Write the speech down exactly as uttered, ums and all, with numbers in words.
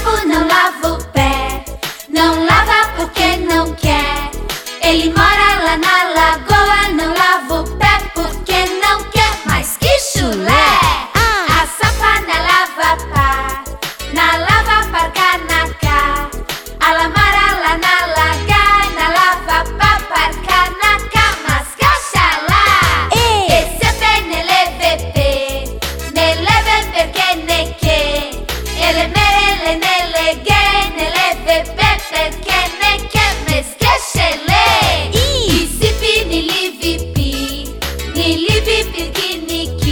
sapo não lava o pé, não lava porque não quer. Ele mora lá na lagoa, não lava o pé porque não quer. Mas que chulé! A sapa na lava pá, na lava parca na cá. A lamara lá na laga, na lava pá parca na cá. Mas cachalá! Esse é pé nele vepe, nele ve perché ne che. Ele mele nele ge, nele vepe perché ne che. Mas cachalé! Isipi ni livi pi, ni livi pirki ni ki.